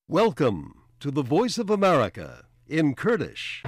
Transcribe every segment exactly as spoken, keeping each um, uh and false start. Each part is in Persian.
Welcome to the Voice of America in Kurdish.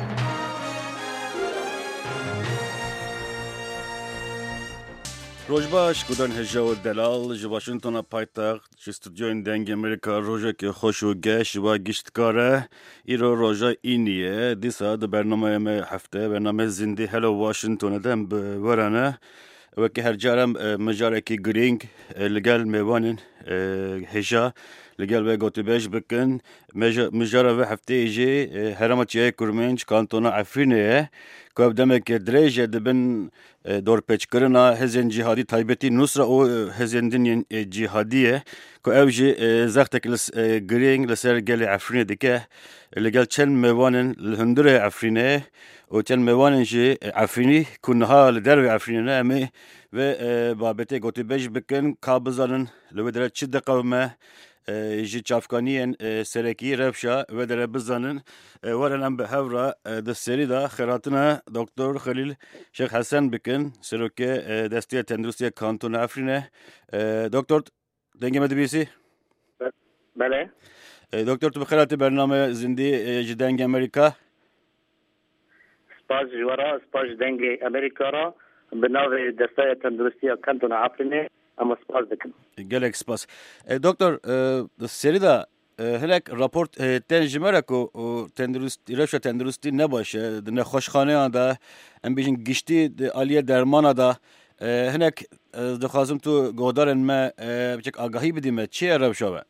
روجباش کدان هجا و دلال جی واشنطن پایتخت جی استودیوین دنگ امریکا روژه که خوش و گش و گشتکاره ایرو روژه اینیه دیسا ده برنامه هفته برنامه زنده هلو واشنطن دم برانه و که هر جارم مجاره کی گرینگ لگل میوانن هجا لگل و گوتی بیش بکن مجاره و هفته ایجی هرماتیه کرمنج کانتونا عفرینه که ابدامه که دریجه دبن دور پیچ کرنا هزین جهادی تایبتی نصر او هزین دنیا جهادیه که اوجی زخت کلاس گرینگ لسر گل عفرینه دیگه لگل چند میوانن لهندره عفرینه و چند میوانن جی عفرینی کنها لدرو عفرینه امی و بابته گوتی بیش بکن کابزانن لودره چه دقیقه جی چافکانیان سرکی رفشا و در بزنن ورنم به هورا دستری دا خیراتنا دکتر خلیل شیخ حسن بکن سروکه دستی تندرستی کانتون افرینه دکتر دنگی مدبیسی بله دکتر تو بخیرات برنامه زندی جدنگ امریکا سپاس جوارا سپاس دنگ امریکا را به نوع دستی تندرستی کانتون افرینه اما سپاس بکن گلک سپاس دکتر سری دا هنک راپورت تنجمه کو تندرستی روش تندرستی نباشه دنه خوشخانه آندا ام بیشن گشتی عالیه درمان دا هنک دخوازم تو گودارن ما بچک آگاهی بدیم چیه روشه و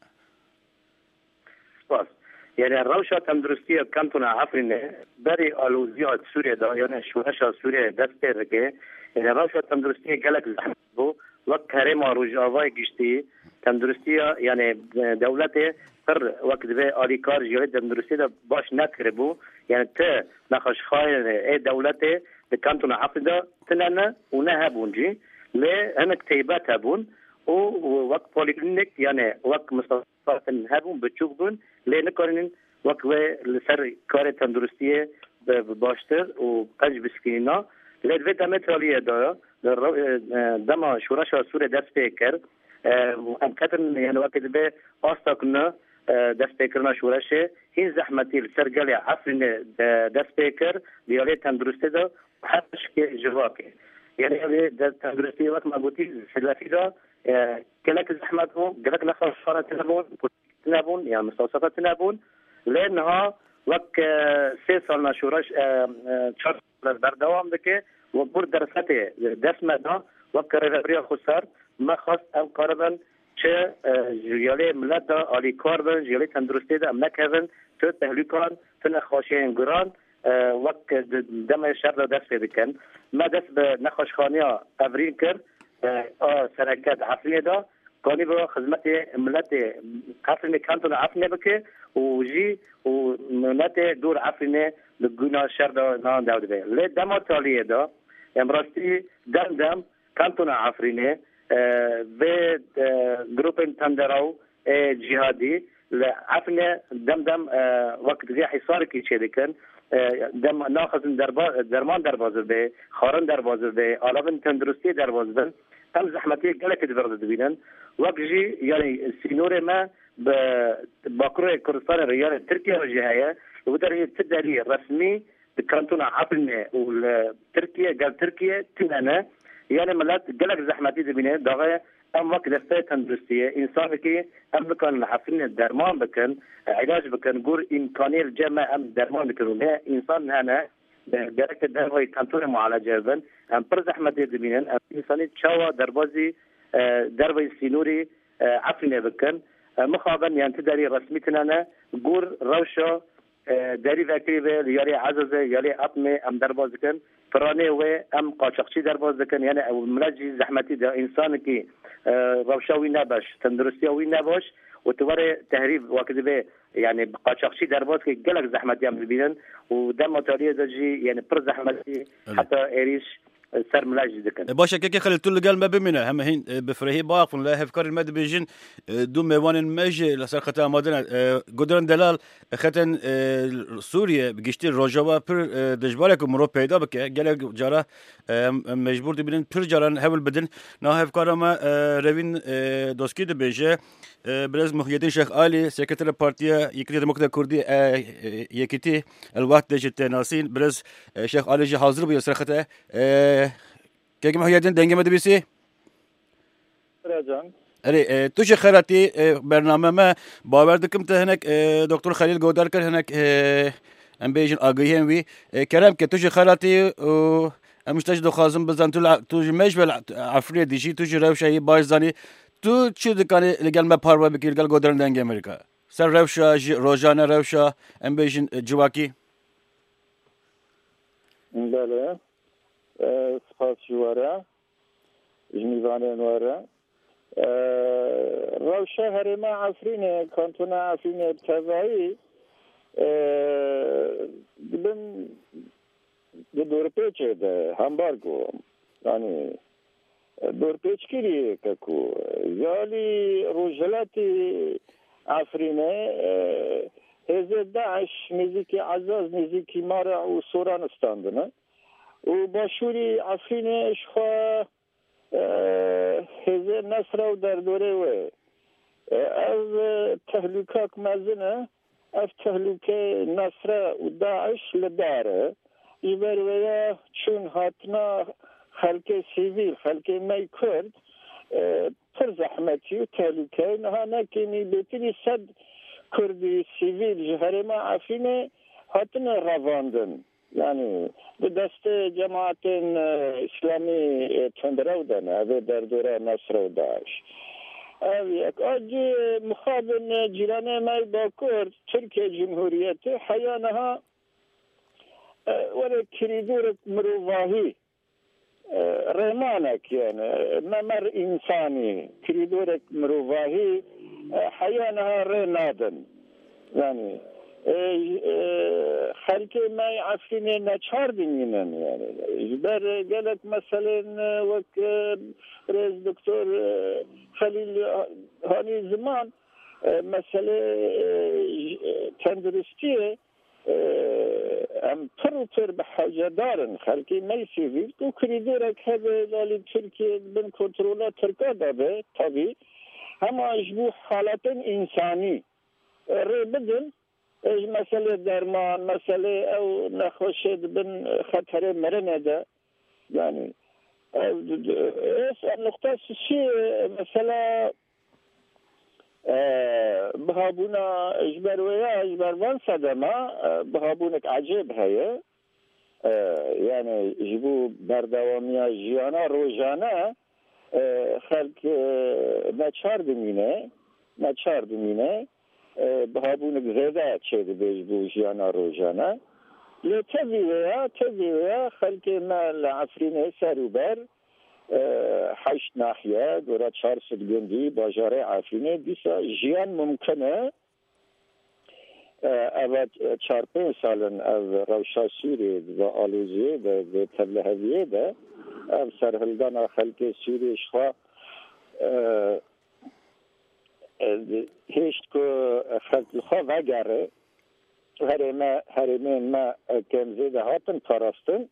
سپاس یعنی روشه تندرستی کانتون افرینه بری آلوزیات سوریه دا یعنی شورش سوریه دست رکه یعنی روشه تندرستی گلک زحمت بو وقت کریم روز آوای گشتی تندرستی یعنی دولت پر وقت به آلیکار جوی تندرستی دا باش نکربو یعنی ته نخش خواهی ای دولت به کانتون افریدا تنانه و نه هبونجی لی هنک تیبات هبون و وقت پولیکلینیک یعنی وقت مستوصفات هبون بچوک بون لی نکارنین وقت و لسر کار تندرستی باشتر و قج بسکینا لی دوی دمت رالیه دایا دما شورش سوره دست پیکر ام کتن یعنی وقت به آستا کنه دست پیکرنا شورشه این زحمتی سرگل عفرین دست پیکر دیالی تندرستی دا حدش که جواکه یعنی تندرستی وقت مگوتی سلافی دا کلک زحمت هم گلک نخواهشانه تنبون تنبون یعنی مستوصفات تنبون لانها وقت سه سال نشورش چهار سال بردوام دکه و بر درسات دست مدا و کاربری خسر ما خواست ام کاربن چه جیالی ملت دا آلی کار بن جیالی تندرستی دا ام نکردن تو تهلیکان تو نخواشی گران وقت دم شر دا دست بکن ما دست به نخواشخانی ها افرین کرد سرکت عفرین دا کانی با خدمت ملت عفرین کانتون عفرین بکه و جی و ملت دور عفرین لگونا شر دا نان داود بی لی دم تالیه دا امراستی دم دم کانتون عفرینه و گروپ تندراو جهادی عفرینه دم دم وقت زی حصار کی چه دکن دم ناخذن درمان درباز به خارن درباز به علاوه تندرستی درباز به هم زحمتی گلک درباز ببینن وقت جی یعنی سینور ما باکروی کردستان ریال ترکیه و جهایه و در تداری رسمی کانتون عفرینه و ترکیه قال ترکیه تنانه يعني ملات قالك زحمتي دبينه دغه ام وقت دسته تندرستيه انسان كي ام بكن عفرين درمان بكن علاج بكن قول امكانيه الجامعه ام درمان بكن انسان هنا دركه دغه كانتون معالجه بن ام پر زحمتي دبينه انساني تشوا دربازي دربي سينوري عفرين بكن مخابن يعني تدري رسميتنا قول روشه داری وکری به یاری عزازه یاری اپمه ام درباز کن فرانه و ام قاچاقچی درباز کن یعنی ملجی زحمتی ده انسان کی روشاوی نباش تندرستیوی نباش و تواره تهریب وقت به یعنی قاچاقچی درباز که گلک زحمتی ام ببینن و دم مطالعه دجی یعنی پر زحمتی حتی ایریش سر ملاج دکن باشا که خلت طول قال ما بمنا هم هين بفرهي باقفن لا هفكر المد بيجن دو ميوان ماجي لسر خطا مادنا قدرن دلال ختن سوريا بقشتي روجوا بر دجبالك مرو پیدا بك قال جارا مجبور تبين بر جاران هول بدن نا هفكر ما روين دوسكي دو بيجه برز محيدين شيخ علي سكرتير البارتيا يكري ديمقراطية كردي يكتي الوقت دجت ناسين برز شيخ علي جي حاضر بيو سرخته كيف محيدين دنجة مدبيسي راجان أري توش خيراتي برنامج ما باوردكم تهنك دكتور خليل جوداركر هناك ام بيجن اغيهم وي كلام كتوش خيراتي مش تجدو خازم بزن توج مجبل عفريت ديجي توج روشة بايزاني تو چی دکانی لگل ما پاروا بکیر گل گودرن دنگ امریکا سر روشا روزانه روشا ام بیشن جواکی بله سپاس جواره جمیوانه نواره روشا هرما عفرینه کانتونا عفرینه ابتدایی بن دور پیچه ده همبارگو یعنی دور پیچ کریه که کو یالی روجلاتی عفرینه هزه داعش نزیکی عزاز نزیکی مارع و سوران استاندنه و باشوری عفرینه اشخوا هزه نصر و در دوره و از تهلوکاک مزنه از تهلوک نصر و داعش لداره ایبر ویا چون هاتنا خلق سیویل خلق می کرد پر زحمتی و تهلوکه نها نکنی بهتری صد کردی سیویل جهر ما عفینه هاتن رواندن یعنی به دست جماعت اسلامی تندرو دن اوه در دوره نصر و داعش اوه آج مخابن جیرانه می با کرد ترکیه جمهوریت حیانها ولی کریدور مروواهی رحمانك يعني ممر إنساني كريدورك مروفاهي حيانها رنادن يعني خلقي ما يعفيني نشار دينينن يعني جبر قالك مثلا وك رئيس دكتور خليل هاني زمان مثلا تندرستيه ام پر پر به حاجه دارن خلقی میسیوید کو کریدورک هبه لالی ترکیه بن کنترولا ترکا دابه طبی اما اجبو حالت انسانی ری بدن اج مسئله درمان مسئله او نخوشید بن خطر مرنه ده یعنی ایس نقطه سیسی مثلا بهابونا اجبر ويا اجبر وان صدمه بهابونك عجيب هي يعني جيبوا بردواميا جيانا روجانا خلق نچار دمينه نچار دمينه بهابونك زيادة تشيد بيجبوا جيانا روجانا لتبي ويا تبي ويا خلق ما لعفرين ساروبر حشت ناحیه دورا چهار ست گندی باجاره عفینه دیسا جیان ممکنه اوه چهار پنج سالن از روشا سوری و آلوزیه و تبلهویه ده او سرهلدان خلق سوری اشخوا هشت که خلق خواه وگره هرمه ما کمزه ده هاتن پاراستن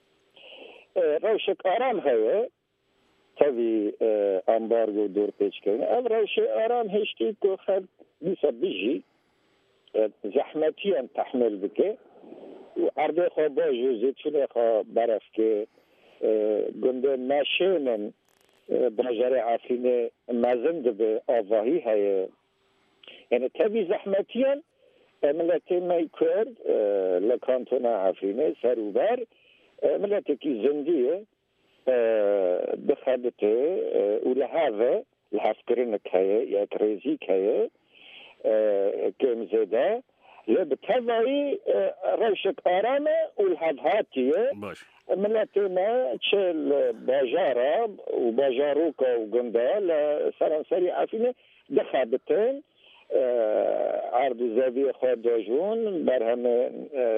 روشک آرام هایه تبي امبارجو دور پیچ کنه اول روش آرام هشتی که خلق بیسا بیجی زحمتیان تحمل بکه و عرضه خواه باجو زیتونه خواه برف که گنده ناشونن باجره عفینه مزند به آواهی های یعنی تبی زحمتیان ملتی می کرد لکانتونا عفینه سروبر ملتی که زندیه بخدته ولهذا العسكرين كاية يا كريزي كاية كم زدا لبتبعي رشك آرامة والهدهاتية ملاتنا تشل باجارة وباجاروكا وقندا لسران سري عفينة دخابتين عرض و زوی خود داجون بر همه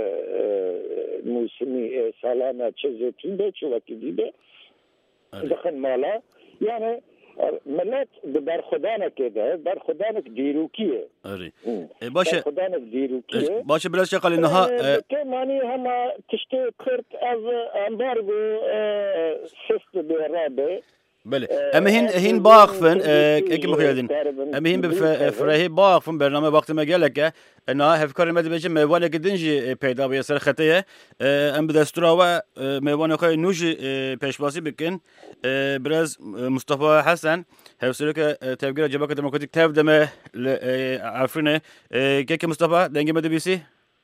موسمی سالانه چه زیتون به چه وقتی دیده دخن مالا یعنی ملت بر خدانه که ده بر خدانه دیروکیه آره باشه بر خدانه دیروکیه باشه بلاش قال انها که معنی همه تشتی کرد از امبارگو سست به رابه بله اما هین هین باقفن اکی مخیادین اما هین بفرهی باقفن برنامه وقت ما گله که نه هفکار مدی بچه میوانه که دنجی پیدا بیه سر خطیه ام بدستورا و میوانه خواهی نوجی پیشواسی بکن براز مصطفى حسن هفسره که تفکر جبهه دموکراتیک تف دمه عفرینه که که مصطفى دنگی مدی بیسی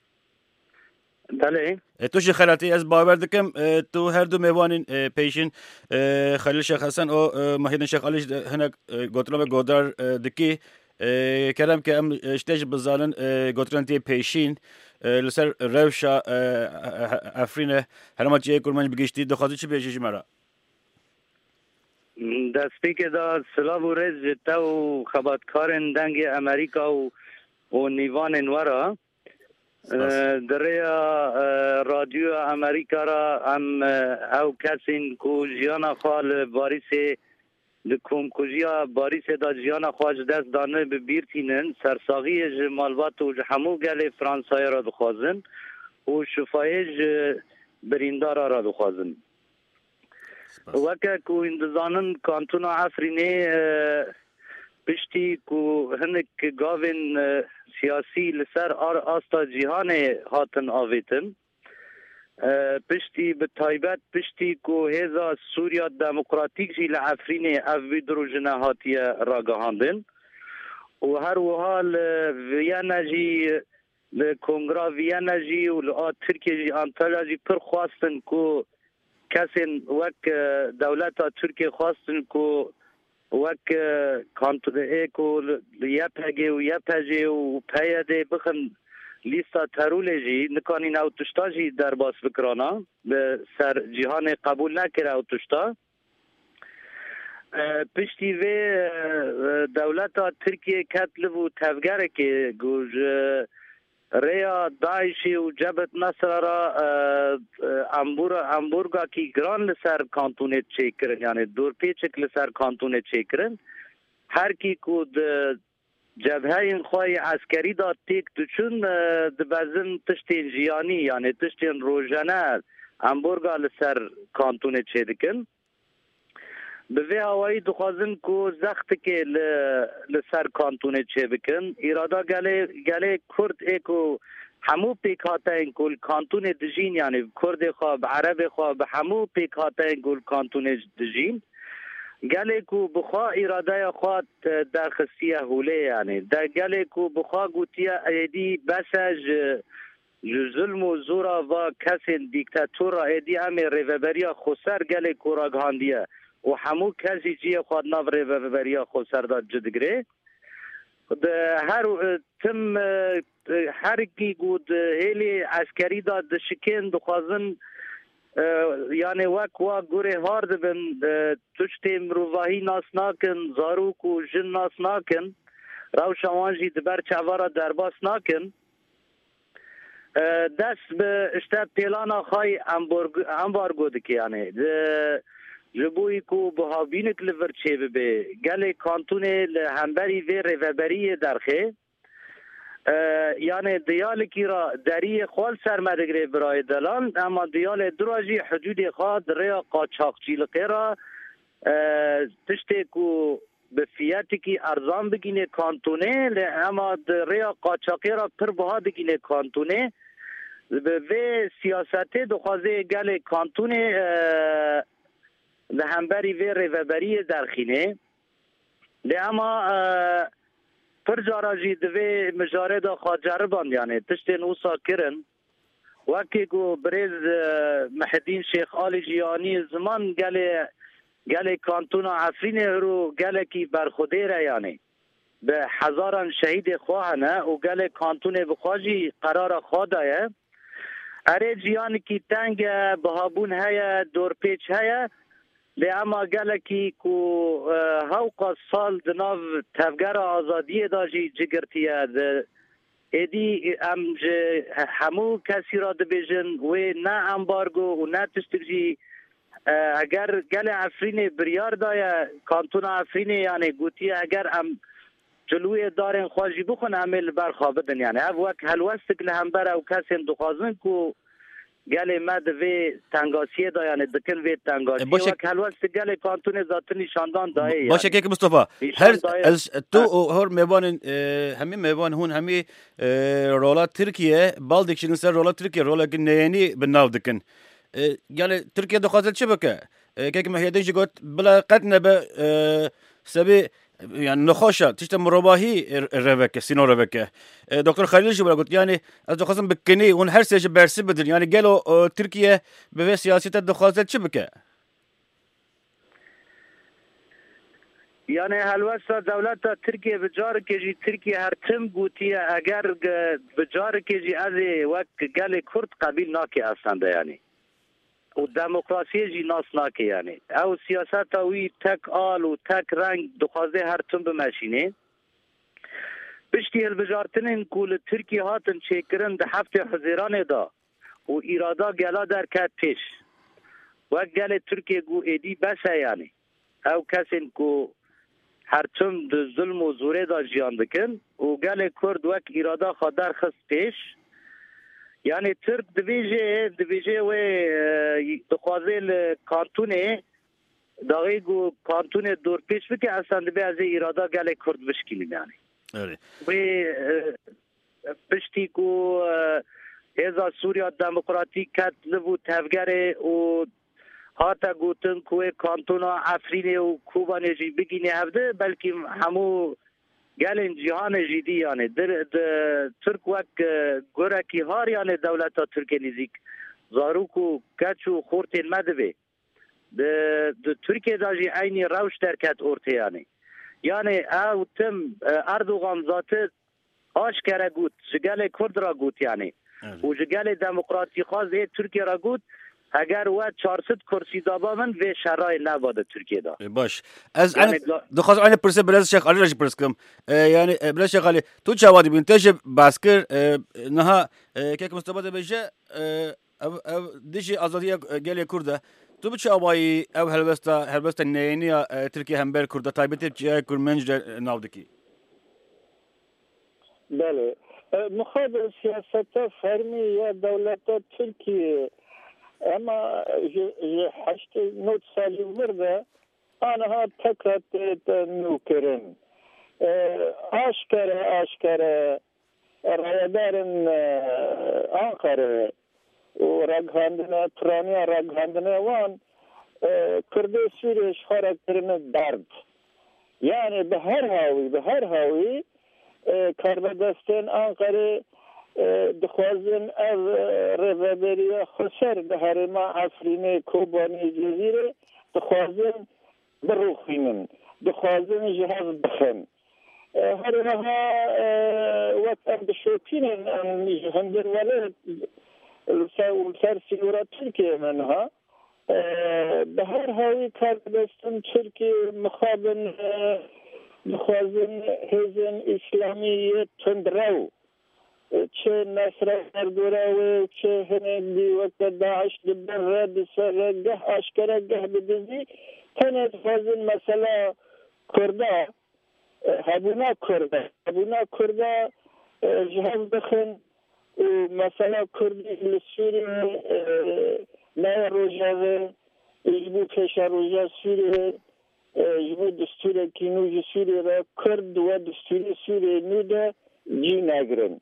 بله تو شی خلاتی از باور دکم تو هر دو میوانین پیشین خلیل شیخ حسن و محیدین شیخ علیش هنگ گوترام گودار دکی کرم که ام اشتیج بزالن گوتران تی پیشین لسر روشا افرینه هرما چیه کرمانج بگیشتی دخوازی چی پیشیشی مرا دستی که دا سلاو و رز جتا و خباتکارن دنگ امریکا و و نیوان انوارا در رادیو امریکا را هم او کسین کو جیانا خال باریس دکوم کجیا باریس دا جیانا خواج دست دانه به بیرتینن سرساغی جمالوات و همو گل فرانسای را دخوازن و شفایج بریندارا را دخوازن وکه کو اندزانن کانتونا عفرینه پشتی کو هنک گاوین سیاسی لسر آر آستا جیهان هاتن آویتن پشتی به تایبت پشتی کو هزا سوریا دموکراتیک جی لعفرین اوی دروجنه هاتیه راگهاندن و هر وحال ویانا جی لکنگرا ویانا جی و لآ ترکیه جی انتالیا جی پر خواستن کو کسین وک دولت ترکیه خواستن کو وک کانتون ایکو یپگی و یپجی و پیاده بخن لیستا ترولجی نکانی نو تشتا جی در باس بکرانا به سر جهان قبول نکره او تشتا پشتی و دولت ترکیه کتلب و تفگره که گوش ریا داعشی و جبهت نصر را امبورگا کی گران لسر کانتونه چیک کرن یعنی دور پیچک لسر کانتونه چیک کرن هر کی کود جبهه این خواهی عسکری داد تیک دوچون دبزن تشتین جیانی یعنی تشتین روژانه امبورگا لسر کانتونه چیدکن به وی هوایی دخوازن کو زخت که لسر کانتونه چه بکن ایرادا گله گله کرد ایکو همو پیک هاتا این کل کانتون دجین یعنی کرد خواب عرب خواب همو پیک هاتا این کل کانتون دجین گله کو بخوا ایرادا خواد در خصیه هوله یعنی در گله کو بخوا گوتیا ایدی بسج ظلم و زورا و کسی دیکتاتورا ایدی همه ریوبریا خسر گله کو راگهاندیه و همو کسی چیه خود نوره و بریا خود سرداد جدگره هر تم هر کی گود هیلی عسکری داد شکن دخوازن یعنی وک و گوره هارد بن تشتی مروواهی ناس ناکن زاروک و جن ناس ناکن رو شوانجی دبر چوارا درباس ناکن دست به اشتاب پیلانا خواهی امبارگو دکی یعنی جبوی کو بهابینک لور چه به گله کانتونه همبری و ریوبری درخه یعنی دیال کی را دری خال سرمدگری برای دلان اما دیال دراجی حدود خاد ریا قاچاقچی لقیرا تشتی کو به فیاتی کی ارزان بگینه کانتونه اما ریا قاچاقی را پر بها بگینه کانتونه به سیاست دخوازه گله کانتونه لهمبری و ریوبری درخینه لی اما پر جاراجی دوی مجاره دا خواه جربان یعنی تشتین اوسا کرن وکی گو بریز محدین شیخ آلی جیانی زمان گل گل کانتون عفرین رو گل کی برخوده را یعنی به هزاران شهید خواهنه و گل کانتون بخواجی قرار خواه اره جیانی کی تنگ بهابون هیا دور پیچ هیا لی اما گلکی کو هاوقا سال دناو تفگر آزادی داجی جگرتیه ده ایدی ام همو کسی را دبیجن و نه امبارگو و نه تسترجی اگر گل افرین بریار دایا کانتون افرین یعنی گوتی اگر ام جلوی دارن خواجی بخون عمل برخوابدن یعنی او وقت هلوستک لهمبر او کسی دخوازن کو گل مد و تنگاسیه دا یعنی دکن و تنگاسیه باشه وقت هلوستک گل کانتون ذات نشاندان دایه باشه یعنی که مصطفى هر از تو هر میوان همین میوان هون همین رولات ترکیه بالدیک شنن سر رولات ترکیه رولات نینی بناو دکن یعنی ترکیه دخوازت چه بکه که که مهیدی جگوت بلا قد نبه سبی يعني نخوشة تشتم مرباهي ربكة سينو ربكة دكتور خليل شو بقول يعني أتوقع بكني ونحرسش برسي بدل يعني قالوا تركيا بفي سياسة الدخازة شبكة يعني هلوسا دولة تركيا بجار كيجي تركيا هرتم قوتية أجر بجار كيجي هذه وقت قال كرد قبيل ناكي أصلا ده يعني والديمقراطية جي ناس ناكي يعني او سياسات وي تك آل و تك رنگ دخوازه هر تن بمشينه بشتي البجارتنين كول تركي هاتن شكرن ده هفته حزيران دا و إرادا گلا در كت پیش وقت گل تركيا قو ايدي بس يعني او كسين كو هر تن ده ظلم و زوره دا جيان دكن و گل كرد وقت إرادا خادر خست پیش يعني ترك دبيجي دبيجي و دخوازه الكارتونه داغيگو كارتونه دور پیش بكي اصلا دبي از ارادا گل كرد بشكيلين يعني و بشتي كو هزا سوريا ديمقراطيك كت لبو تفگره و هاتا گوتن كو كارتونا افرينه و كوبا نجي بگينه هفده بلكي همو گلن جهان جدی یعنی در ترک وقت گوره کی هار یعنی دولت ترکیه نزیک زاروکو کچو خورتین مدوه د ترکیه داجی عینی روش درکت ارته یعنی یعنی او تم اردوغان ذات آشکره گوت جگل کرد را گوت یعنی و جگل دموکراتی خواست ترکیه را گوت اگر و چهارصد کرسی دابا من و شرای نباده ترکیه دا باش از انا دخواست انا پرسه بلاز شیخ علی راجی پرس کم یعنی بلاز شیخ علی تو چه وادی بینتاج باسکر نها که که مستباده بشه دیجی آزادی گلی کرده تو بچه آبایی او هلبستا هلبستا نینی ترکیه هم بر کرده تایبتی چه کرمنج ناودکی بله مخابر سیاست فرمی یا دولت ترکیه اما هشت نوت سالی ورده آنها تکرات نوکرن آشکره آشکره رایدارن آنکره و رگهاندنه ترانیا رگهاندنه وان کرده سوریش خارج کرن درد یعنی به هر هاوی به هر هاوی کاربدستن آنکره دخوازن از رهبری خسر ده هرما افرین کوبانی جزیره دخوازن بروخینن دخوازن جهاز بخن هرها وقت ام بشوکینن ام هندر ولد سر سیورا ترکیه منها به هر هایی کار دستن ترکیه مخابن دخوازن هزن اسلامی تندرو چه نصر اردوراوی چه هندی وقت داعش دبر بسر گه آشکره گه بدزی تنه فازن مثلا کرده هبونا کرده هبونا کرده جهاز بخن مثلا کردی لسوری نه روژاوه جبو کشا روژا سوری جبو دستور کینوی سوری را کرد و دستور سوری نوده جی نگرن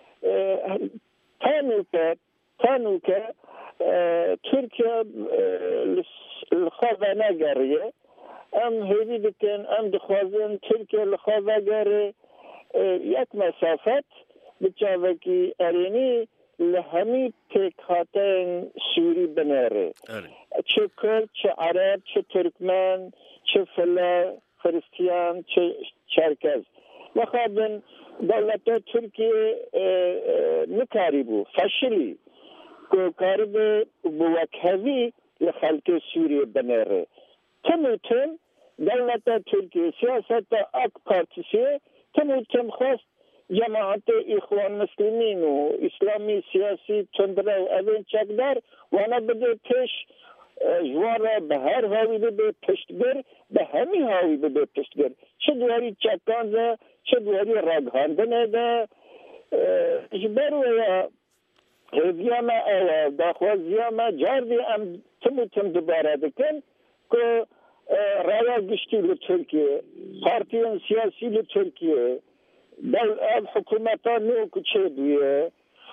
تانوكا تانوكا تركيا الخوضة ناقرية ام هيدي بكن ام دخوازن تركيا الخوضة قري يك مسافات بچاوكي اريني لهمي تكهاتين سوري بناري چه كرد چه عرب چه تركمان چه فلا خريستيان چه چركز وخابن دولت ترکیه نکاری بو فشلی که کاری بو وکهوی لخلق سوریه بناره تموتن دولت ترکیه سیاست اک پارتیسیه تموتن خواست جماعت اخوان مسلمین و اسلامی سیاسی تندره و اوین چکدار وانا بده پیش جوان را به هر هاوی بده پشتگر به همی هاوی بده پشتگر چه دواری چکان ده چه دواری راگهاندنه ده جبر ویا هیویاما اوه داخوازیاما جاردی ام تمو تم دوباره دکن که رایا گشتی لترکیه پارتیان سیاسی لترکیه دل اب حکومتان نو کچه دویه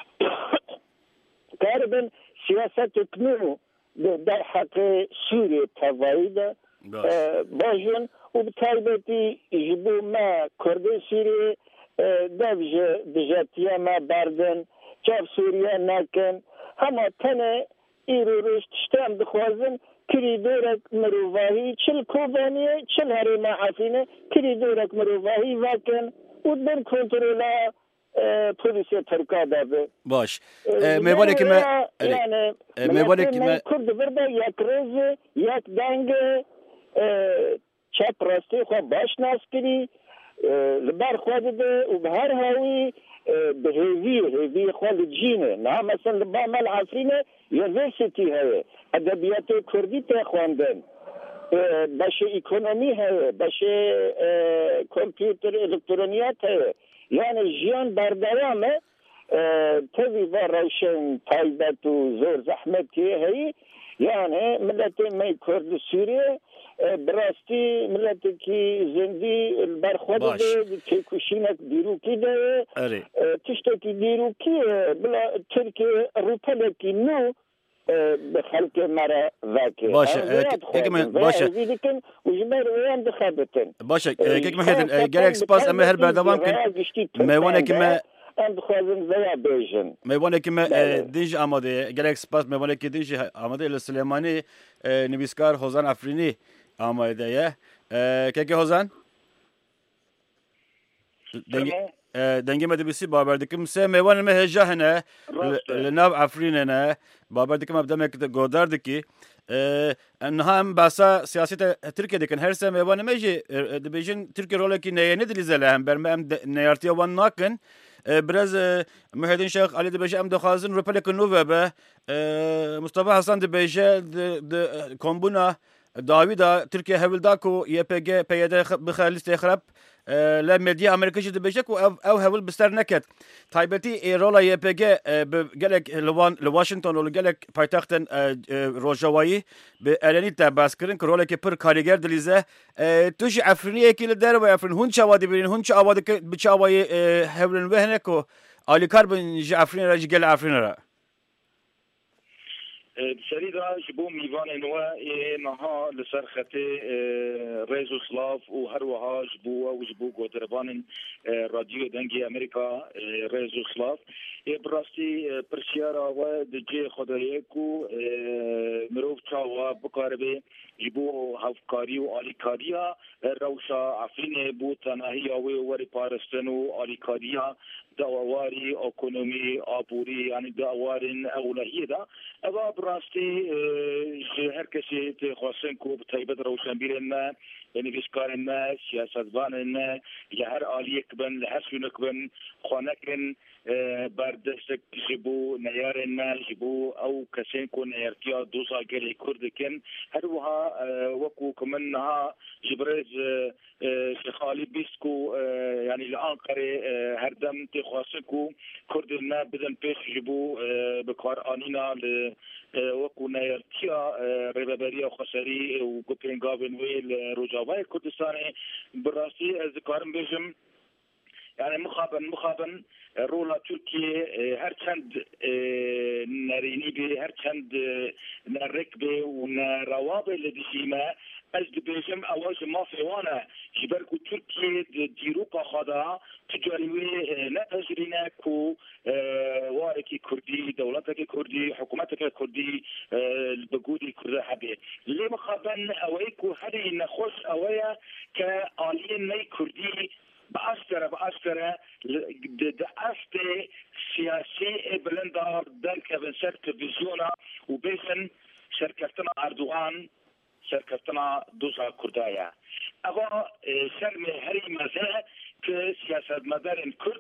کاربن سیاست کنو در حق سوریه تاوایی ده باجن و بطالبتی جبو ما کرده سوریه دوجه دجاتیا ما بردن جاب سوریه نکن همه تنه ایرو رشت شتام دخوازن کریدورک مروواهی چل کوبانیه چل هرم عافینه کریدورک مروواهی واکن و در کنترولا پلیسی ترکا داده باش میوانه که ما یعنی میوانه که ما کرد برده یک روز یک دنگ چپ راستی خواه باش ناس کری لبر خواه ده و به هر هاوی به هیوی هیوی خواه لجینه نه مثلا لبا مال عفرینه یونیورسیتی هایه ادبیات کردی تا خواندن باشه اکونومی هایه باشه کمپیوتر الکترونیات هایه یعنی جیان بردوامه تاوی و روشن تایبت و زور زحمتی هایی یعنی ملت می کرد سوریه براستی ملت کی زندی برخورد ده که کشینک دیروکی ده تشتکی دیروکی بلا ترکیه روپلکی نو به خلق مرا واقع باشه که من باشه ویدکن وجمر ویان دخابتن باشه که من هذا جالك سپاس اما هر بردوام کن میوانه که من ام بخوازن ویا بیجن میوانه که من دینج آماده جالك سپاس میوانه که دینج آماده لسلیمانی نویسکار حوزان افرینی آماده یه که که حوزان دنگی مدبسی بابردکم سه میوان مهجه هنه لناب عفرینه بابردکم ابدام یک گوداردکی انها هم باسا سیاست ترکیه دکن هر سه میوان میجی دبیجن ترکیه رولکی نیه ندلیزه هم برم ام نیارتی وان ناکن برز مهدین شیخ علی دبیجه ام دخوازن رپلک نووه به مصطفی حسن دبیجه د کمبونا داویدا ترکیه هولدا کو ی پی جی پیاده بخالیست خراب لا مدیا امریکایی دبیجه کو او هول بستر نکت تایبتی رولا ی پی جی گلک لوان لواشنگتن و گلک پایتختن روجاوایی به اعلانی تباس کردن که رولا که پر کارگر دلیزه توش افرینیه کی لدر و افرین هون چوادی برین هون چوادی که بچوای هولن وهنه کو آلی کاربن ج افرین را گل افرین را سريدا جبو ميوان نوا نها لسرخت ريزو سلاف وهروها جبو وجبو قدربان راديو دنجي امريكا ريزو سلاف براستي برشيارا و دجي خدايكو مروف تشاوا بقاربه جبو هفكاري واليكاريا روشا عفرين بو تناهي وري بارستنو اليكاريا داواري ايكونومي ابوري يعني داوارن اولهيه دا اوا براستی هر کسی تخواستن کو تایبت روشن بیرن نویسکارن سیاستوانن لهر آلیک بن لهر سونک بن خانکن بردستک جبو نیارن جبو او کسین کو نیارتیا دوسا گلی کردکن هر وها وکو کمنها جبرز شخالی بیسکو يعني لانقره هر دم تخواستن کو کردن بدن پیش جبو بکار آنینا وكو نيرتيا ريبابريا خسري وكوبنغاغن ويل روجاواي كردستاني براسي ذكرم بيجم يعني مخابن مخابن رولا تركيا هر چند نريني بي هر چند نركبه ونروابه لديشيما از دبیجم اواج مافیانه جبرکو ترکیه دیروقا خدا تجاریوی نتجرینه کو وارکی کردی دولتک کردی حکومتک کردی بگودی کرده حبی لی مخابن اوی کو هری نخوش اویا که آلیه نی کردی بأستره بأستره دأست سياسي بلندار دركة بن سر تلفزيونا وبيسن شركتنا أردوغان شركتنا دوزا كردايا أغا شرم هري مزا كسياسة مدارن كرد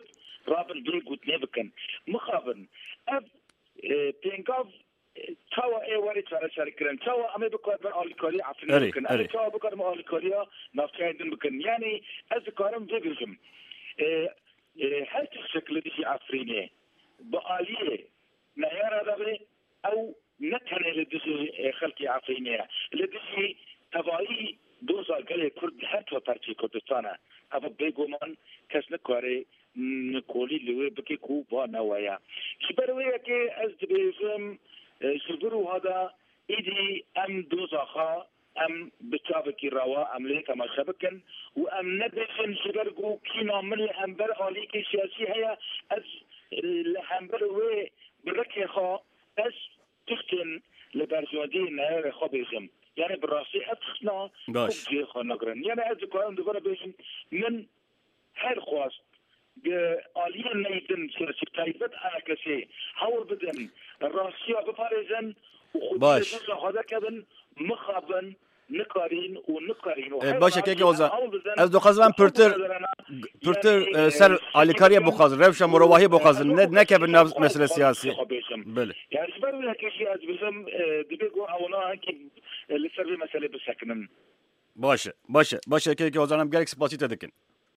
رابن بيقوت نبكن مخابن أب بينقاف توا اي وري ترى شاركرن توا امي بكره بالكوريا عفرين ممكن انا توا بكره بالكوريا نفتايدن ممكن يعني اذكرهم بيجم هل تشكل دي عفرينه بآليه نيارة دبي او نتن لدي خلقي عفرينه لدي تبعي دوزا قال كرد حتى بارتي كردستان ابو بيغومان كسن كوري نقولي لوي بكي كوبا نوايا شبرويه كي از بيفهم شبرو هذا إيدي أم دوزخا أم بتابكي روا أم ليك ما شبكن وأم ندفن شبرقو كينا من الأنبر عليك سياسي هي أز الأنبر هو بركي خا أز تختن لبرجودين نهار خبيزم يعني براسي أتخنا كوجي خا نقرن يعني أز كلام دبر بيجم من هر خواست آلية نيدن سياسي تايبت أنا كسي حاول بدن الراسية بفارزن باش هذا كذا مخابن نقارين ونقارين باشه که اوزا از دو خزم پرتر پرتر سر آلیکاری بخواز روش مروحی بخواز نه نه که به مسئله سیاسی بله يعني شباب لك شيء از بزم دبيقو اونا که لسر مسئله بسکنن باشه باشه باشه که اوزانم گلکس باسی تدکن